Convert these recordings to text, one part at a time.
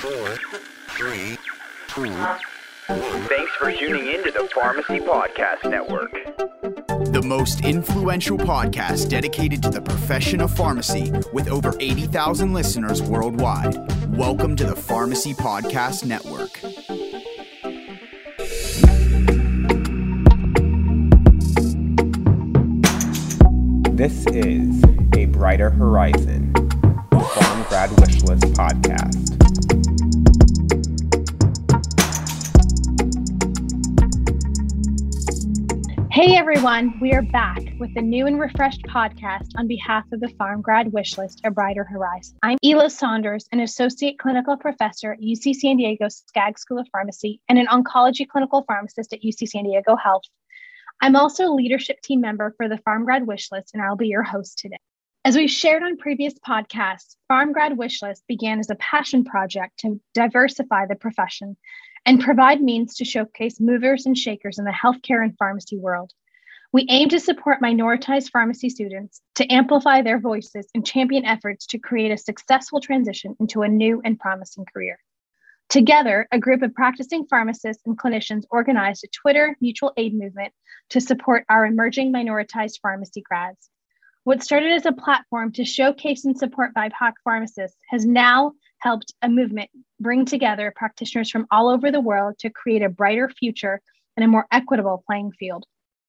4, 3, 2, 1. Thanks for tuning in to the Pharmacy Podcast Network. The most influential podcast dedicated to the profession of pharmacy with over 80,000 listeners worldwide. Welcome to the Pharmacy Podcast Network. This is A Brighter Horizon, the Pharm Grad Wishlist podcast. Hey everyone, we are back with a new and refreshed podcast on behalf of the Pharm Grad Wishlist, A Brighter Horizon. I'm Ela Saunders, an associate clinical professor at UC San Diego Skaggs School of Pharmacy and an oncology clinical pharmacist at UC San Diego Health. I'm also a leadership team member for the Pharm Grad Wishlist, and I'll be your host today. As we've shared on previous podcasts, Pharm Grad Wishlist began as a passion project to diversify the profession and provide means to showcase movers and shakers in the healthcare and pharmacy world. We aim to support minoritized pharmacy students to amplify their voices and champion efforts to create a successful transition into a new and promising career. Together, a group of practicing pharmacists and clinicians organized a Twitter mutual aid movement to support our emerging minoritized pharmacy grads. What started as a platform to showcase and support BIPOC pharmacists has now helped a movement bring together practitioners from all over the world to create a brighter future and a more equitable playing field.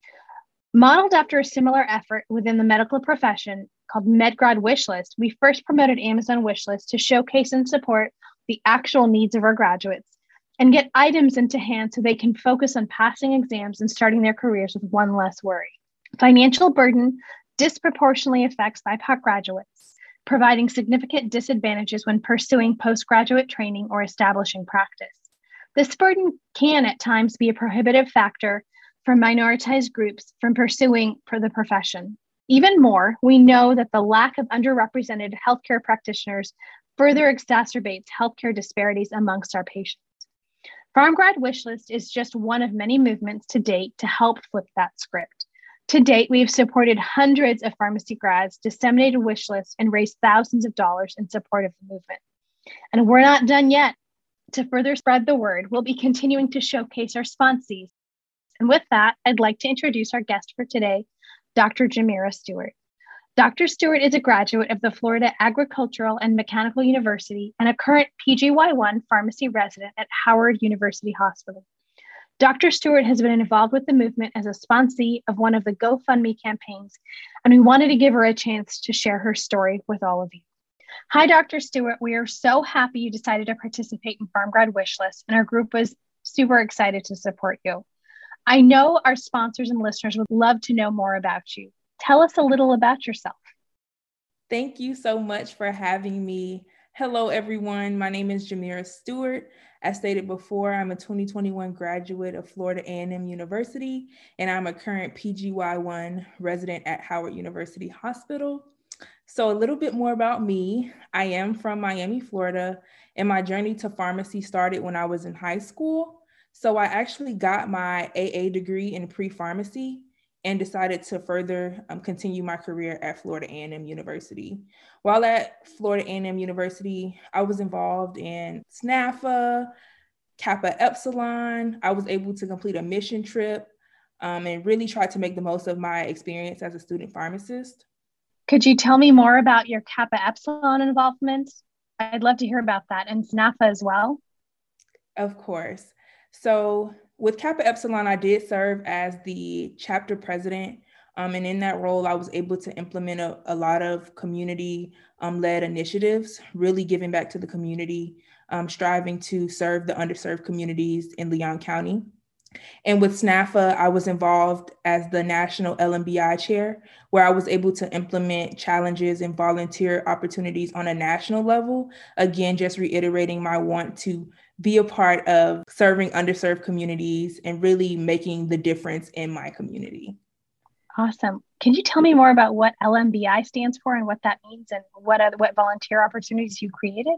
Modeled after a similar effort within the medical profession called MedGrad Wishlist, we first promoted Amazon Wishlist to showcase and support the actual needs of our graduates and get items into hand so they can focus on passing exams and starting their careers with one less worry. Financial burden disproportionately affects BIPOC graduates, providing significant disadvantages when pursuing postgraduate training or establishing practice. This burden can at times be a prohibitive factor for minoritized groups from pursuing for the profession. Even more, we know that the lack of underrepresented healthcare practitioners further exacerbates healthcare disparities amongst our patients. Pharm Grad Wishlist is just one of many movements to date to help flip that script. To date, we have supported hundreds of pharmacy grads, disseminated wish lists, and raised thousands of dollars in support of the movement. And we're not done yet. To further spread the word, we'll be continuing to showcase our sponsees. And with that, I'd like to introduce our guest for today, Dr. Jamira Stewart. Dr. Stewart is a graduate of the Florida Agricultural and Mechanical University and a current PGY1 pharmacy resident at Howard University Hospital. Dr. Stewart has been involved with the movement as a sponsee of one of the GoFundMe campaigns, and we wanted to give her a chance to share her story with all of you. Hi, Dr. Stewart. We are so happy you decided to participate in Pharm Grad Wishlist, and our group was super excited to support you. I know our sponsors and listeners would love to know more about you. Tell us a little about yourself. Thank you so much for having me. Hello, everyone. My name is Jamira Stewart. As stated before, I'm a 2021 graduate of Florida A&M University, and I'm a current PGY1 resident at Howard University Hospital. So a little bit more about me. I am from Miami, Florida, and my journey to pharmacy started when I was in high school. So I actually got my AA degree in pre-pharmacy and decided to further continue my career at Florida A&M University. While at Florida A&M University, I was involved in SNAFA, Kappa Epsilon. I was able to complete a mission trip and really try to make the most of my experience as a student pharmacist. Could you tell me more about your Kappa Epsilon involvement? I'd love to hear about that, and SNAFA as well. Of course. So with Kappa Epsilon, I did serve as the chapter president. And in that role, I was able to implement a lot of community-led initiatives, really giving back to the community, striving to serve the underserved communities in Leon County. And with SNAFA, I was involved as the National LMBI Chair, where I was able to implement challenges and volunteer opportunities on a national level. Again, just reiterating my want to be a part of serving underserved communities and really making the difference in my community. Awesome. Can you tell me more about what LMBI stands for and what that means and what volunteer opportunities you created?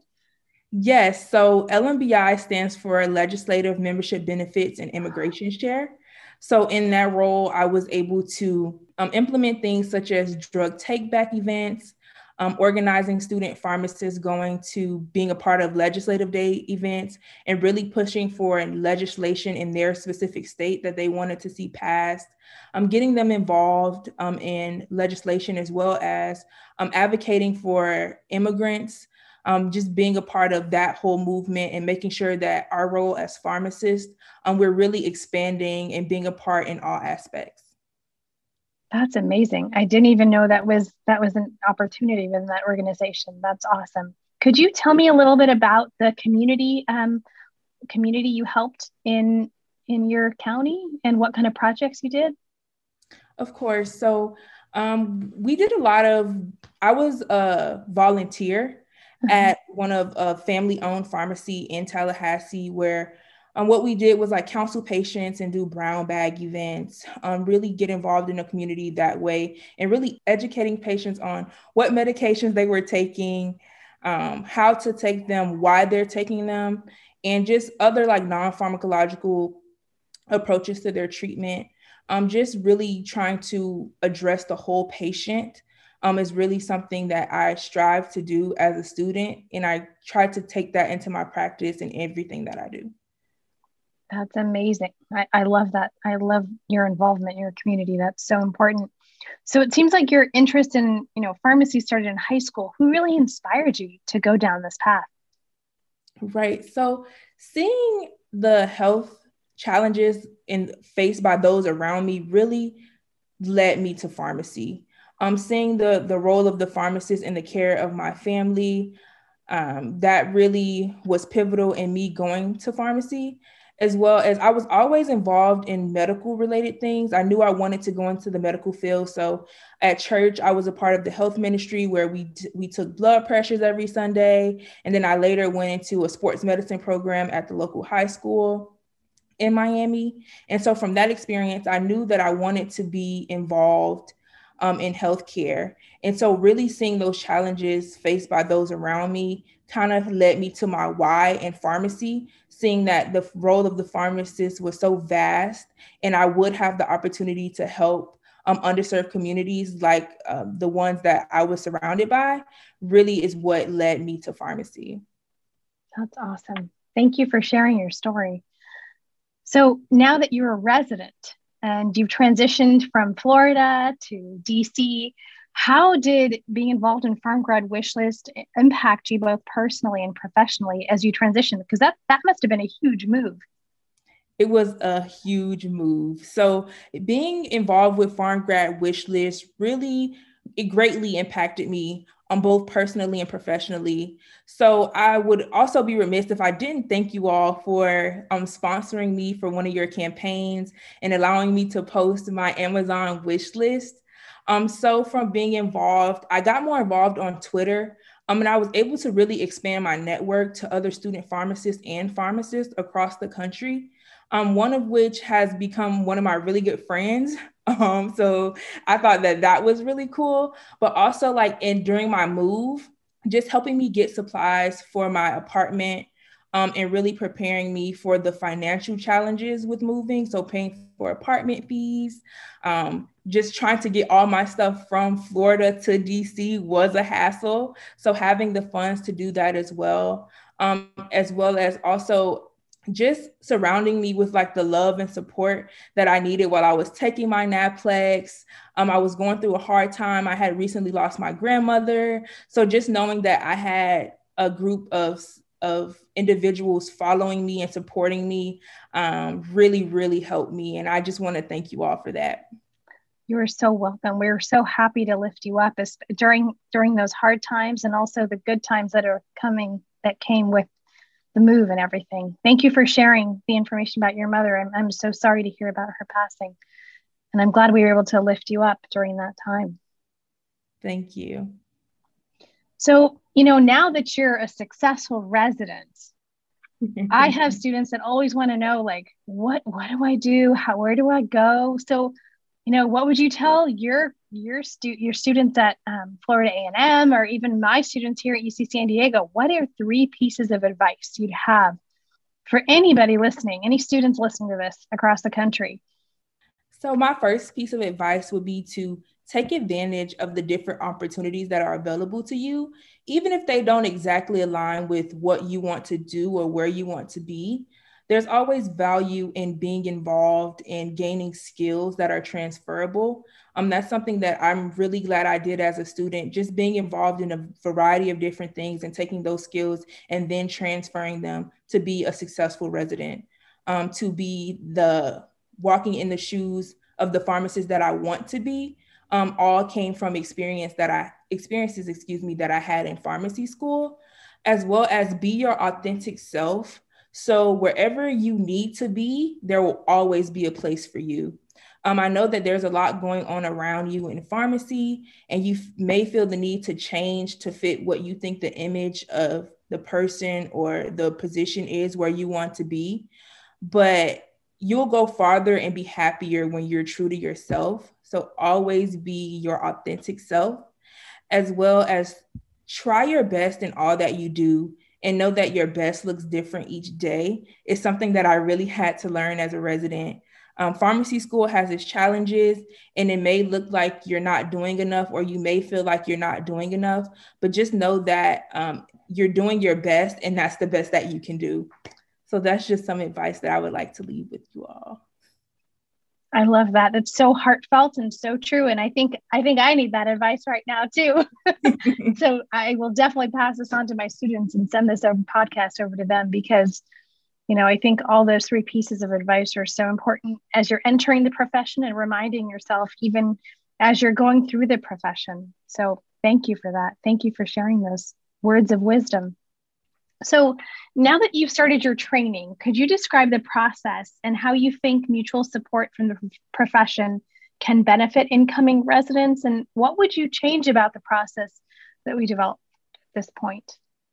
Yes, so LMBI stands for Legislative Membership Benefits and Immigration Share. So in that role, I was able to implement things such as drug take-back events, organizing student pharmacists, going to being a part of legislative day events, and really pushing for legislation in their specific state that they wanted to see passed, getting them involved in legislation, as well as advocating for immigrants, just being a part of that whole movement and making sure that our role as pharmacists, we're really expanding and being a part in all aspects. That's amazing. I didn't even know that was an opportunity within that organization. That's awesome. Could you tell me a little bit about the community you helped in your county and what kind of projects you did? Of course. So we did I was a volunteer at one of a family-owned pharmacy in Tallahassee, where what we did was like counsel patients and do brown bag events, really get involved in the community that way, and really educating patients on what medications they were taking, how to take them, why they're taking them, and just other like non-pharmacological approaches to their treatment. Just really trying to address the whole patient is really something that I strive to do as a student. And I try to take that into my practice in everything that I do. That's amazing. I love that. I love your involvement in your community. That's so important. So it seems like your interest in, pharmacy started in high school. Who really inspired you to go down this path? Right. So seeing the health challenges faced by those around me really led me to pharmacy. Seeing the role of the pharmacist in the care of my family, that really was pivotal in me going to pharmacy, as well as I was always involved in medical related things. I knew I wanted to go into the medical field. So at church, I was a part of the health ministry where we took blood pressures every Sunday. And then I later went into a sports medicine program at the local high school in Miami. And so from that experience, I knew that I wanted to be involved in healthcare. And so really seeing those challenges faced by those around me kind of led me to my why in pharmacy, seeing that the role of the pharmacist was so vast and I would have the opportunity to help underserved communities like the ones that I was surrounded by, really is what led me to pharmacy. That's awesome. Thank you for sharing your story. So now that you're a resident and you've transitioned from Florida to DC, how did being involved in PharmGrad Wishlist impact you both personally and professionally as you transitioned? Because that must have been a huge move. It was a huge move. So being involved with PharmGrad Wishlist it greatly impacted me on both personally and professionally. So I would also be remiss if I didn't thank you all for sponsoring me for one of your campaigns and allowing me to post my Amazon wish list. So from being involved, I got more involved on Twitter, and I was able to really expand my network to other student pharmacists and pharmacists across the country, one of which has become one of my really good friends. So I thought that was really cool, but also during my move, just helping me get supplies for my apartment, and really preparing me for the financial challenges with moving. So paying for apartment fees, just trying to get all my stuff from Florida to DC was a hassle. So having the funds to do that as well as also just surrounding me with the love and support that I needed while I was taking my Naplex. I was going through a hard time. I had recently lost my grandmother. So just knowing that I had a group of individuals following me and supporting me really, really helped me. And I just want to thank you all for that. You are so welcome. We're so happy to lift you up during those hard times and also the good times that came with the move and everything. Thank you for sharing the information about your mother. I'm so sorry to hear about her passing. And I'm glad we were able to lift you up during that time. Thank you. So, now that you're a successful resident, I have students that always want to know, what do I do? Where do I go? So, what would you tell your students at Florida A&M, or even my students here at UC San Diego? What are 3 pieces of advice you'd have for anybody listening, any students listening to this across the country? So my first piece of advice would be to take advantage of the different opportunities that are available to you, even if they don't exactly align with what you want to do or where you want to be. There's always value in being involved and gaining skills that are transferable. That's something that I'm really glad I did as a student, just being involved in a variety of different things and taking those skills and then transferring them to be a successful resident, to be walking in the shoes of the pharmacist that I want to be. All came from experiences that I had in pharmacy school, as well as be your authentic self. So wherever you need to be, there will always be a place for you. I know that there's a lot going on around you in pharmacy, and you may feel the need to change to fit what you think the image of the person or the position is where you want to be. But you'll go farther and be happier when you're true to yourself. So always be your authentic self, as well as try your best in all that you do, and know that your best looks different each day. It's something that I really had to learn as a resident. Pharmacy school has its challenges, and it may look like you're not doing enough, or you may feel like you're not doing enough, but just know that you're doing your best, and that's the best that you can do. So that's just some advice that I would like to leave with you all. I love that. That's so heartfelt and so true. And I think I need that advice right now too. So I will definitely pass this on to my students and send this podcast over to them, because, I think all those three pieces of advice are so important as you're entering the profession and reminding yourself, even as you're going through the profession. So thank you for that. Thank you for sharing those words of wisdom. So now that you've started your training, could you describe the process and how you think mutual support from the profession can benefit incoming residents? And what would you change about the process that we developed at this point?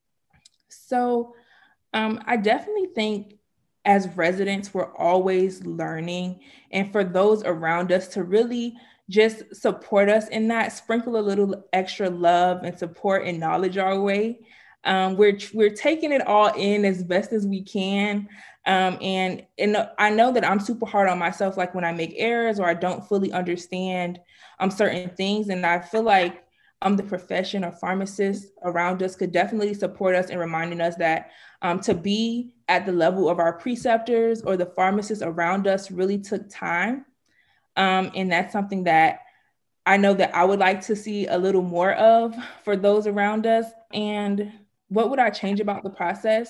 So I definitely think as residents, we're always learning. And for those around us to really just support us in that, sprinkle a little extra love and support and knowledge our way. We're taking it all in as best as we can. And I know that I'm super hard on myself, like when I make errors or I don't fully understand certain things. And I feel like the profession or pharmacists around us could definitely support us in reminding us that to be at the level of our preceptors or the pharmacists around us really took time. And that's something that I know that I would like to see a little more of for those around us. And what would I change about the process?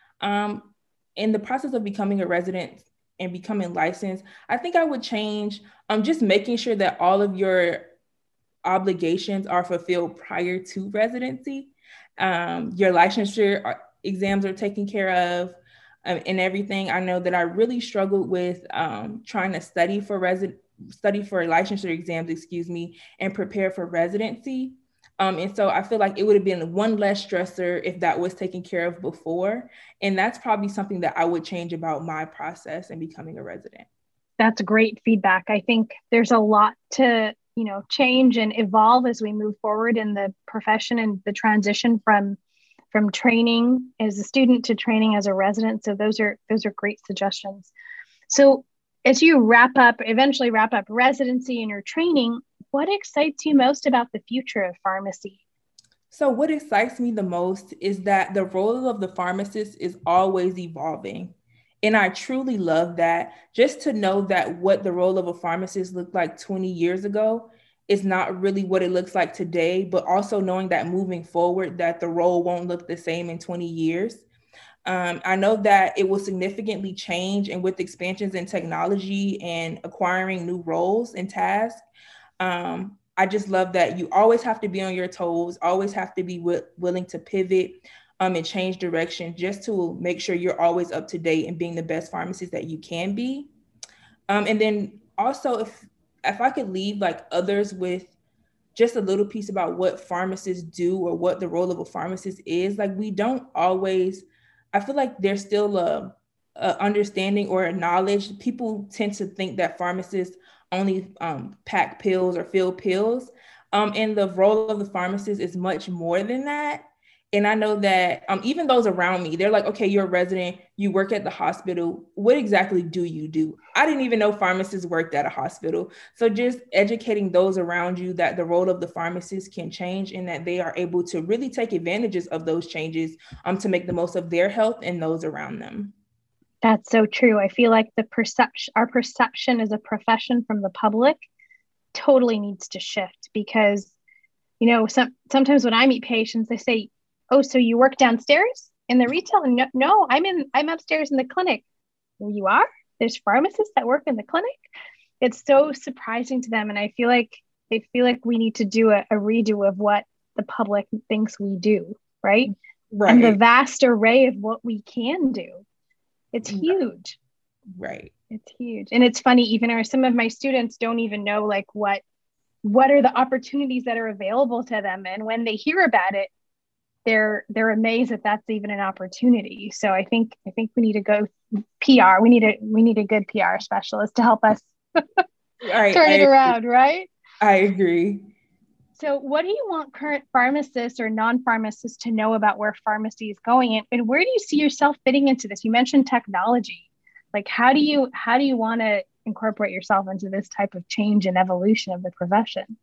In the process of becoming a resident and becoming licensed, I think I would change just making sure that all of your obligations are fulfilled prior to residency. Your licensure exams are taken care of and everything. I know that I really struggled with trying to study for licensure exams, and prepare for residency. And so I feel like it would have been one less stressor if that was taken care of before. And that's probably something that I would change about my process in becoming a resident. That's great feedback. I think there's a lot to, change and evolve as we move forward in the profession and the transition from training as a student to training as a resident. So those are great suggestions. So as you eventually wrap up residency and your training, what excites you most about the future of pharmacy? So what excites me the most is that the role of the pharmacist is always evolving. And I truly love that. Just to know that what the role of a pharmacist looked like 20 years ago is not really what it looks like today, but also knowing that moving forward, that the role won't look the same in 20 years. I know that it will significantly change, and with expansions in technology and acquiring new roles and tasks, I just love that you always have to be on your toes, always have to be willing to pivot and change direction just to make sure you're always up to date and being the best pharmacist that you can be. And then also, if I could leave like others with just a little piece about what pharmacists do or what the role of a pharmacist is, like we don't always, I feel like there's still a understanding or a knowledge. People tend to think that pharmacists only pack pills or fill pills. And the role of the pharmacist is much more than that. And I know that even those around me, they're like, okay, you're a resident, you work at the hospital. What exactly do you do? I didn't even know pharmacists worked at a hospital. So just educating those around you that the role of the pharmacist can change and that they are able to really take advantages of those changes to make the most of their health and those around them. That's so true. I feel like our perception as a profession from the public totally needs to shift because, you know, sometimes when I meet patients, they say, oh, so you work downstairs in the retail? And no, I'm upstairs in the clinic. Well, you are? There's pharmacists that work in the clinic? It's so surprising to them. And I feel like they feel like we need to do a redo of what the public thinks we do, right? And the vast array of what we can do. It's huge. Right. It's huge. And it's funny, even some of my students don't even know like what are the opportunities that are available to them. And when they hear about it, they're amazed that that's even an opportunity. So I think we need to go PR. We need a good PR specialist to help us turn it around, right? I agree. So what do you want current pharmacists or non-pharmacists to know about where pharmacy is going? And where do you see yourself fitting into this? You mentioned technology. Like, how do you want to incorporate yourself into this type of change and evolution of the profession?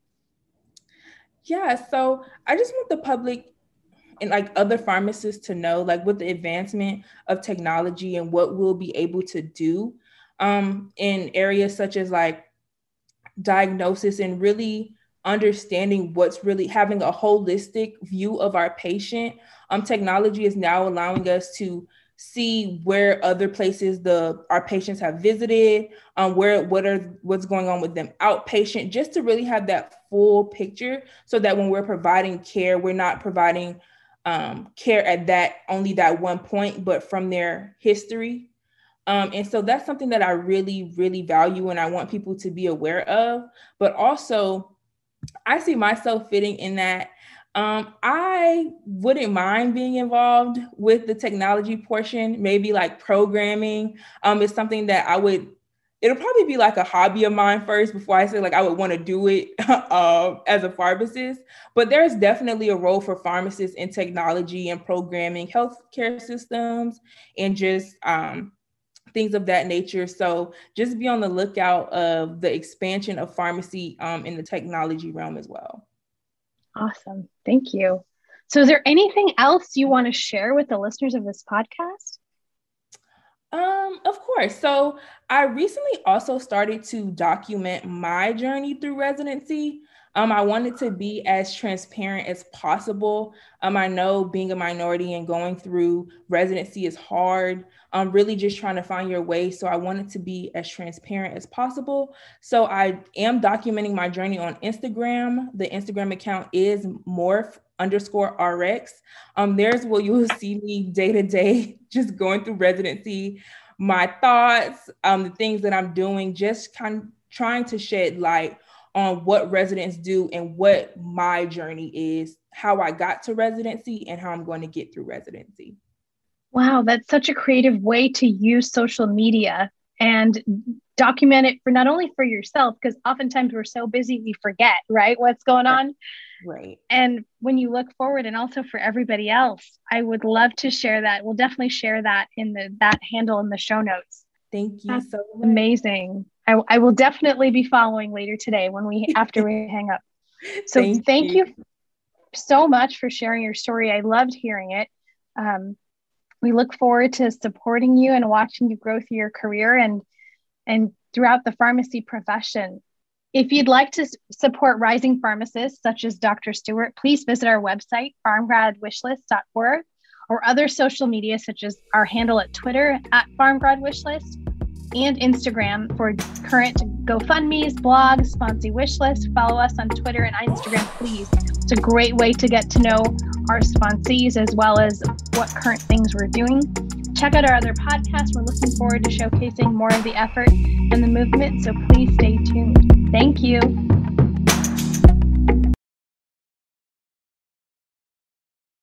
Yeah, so I just want the public and like other pharmacists to know, like with the advancement of technology and what we'll be able to do in areas such as like diagnosis and really understanding what's really having a holistic view of our patient. Technology is now allowing us to see where other places our patients have visited, what's going on with them outpatient, just to really have that full picture so that when we're providing care, we're not providing care at only that one point, but from their history. And so that's something that I really, really value and I want people to be aware of. But also, I see myself fitting in that I wouldn't mind being involved with the technology portion, maybe like programming. It's something that it'll probably be like a hobby of mine first before I say like I would want to do it as a pharmacist. But there's definitely a role for pharmacists in technology and programming healthcare systems and just things of that nature. So just be on the lookout of the expansion of pharmacy in the technology realm as well. Awesome. Thank you. So is there anything else you want to share with the listeners of this podcast? Of course. So I recently also started to document my journey through residency. I wanted to be as transparent as possible. I know being a minority and going through residency is hard. Really just trying to find your way. So I wanted to be as transparent as possible. So I am documenting my journey on Instagram. The Instagram account is morph_RX. There's where you will see me day to day, just going through residency, my thoughts, the things that I'm doing, just kind of trying to shed light on what residents do and what my journey is, how I got to residency and how I'm going to get through residency. Wow, that's such a creative way to use social media and document it for not only for yourself, because oftentimes we're so busy, we forget, right? What's going on. Right. And when you look forward and also for everybody else, I would love to share that. We'll definitely share that in that handle in the show notes. Thank you. That's so much. Amazing. I will definitely be following later today after we hang up. So thank you so much for sharing your story. I loved hearing it. We look forward to supporting you and watching you grow through your career and throughout the pharmacy profession. If you'd like to support rising pharmacists such as Dr. Stewart, please visit our website, pharmgradwishlist.org, or other social media such as our handle at Twitter @pharmgradwishlist and Instagram for current GoFundMes, blogs, sponsee wishlist. Follow us on Twitter and Instagram, please. It's a great way to get to know our sponsees as well as what current things we're doing. Check out our other podcasts. We're looking forward to showcasing more of the effort and the movement, so please stay tuned. Thank you.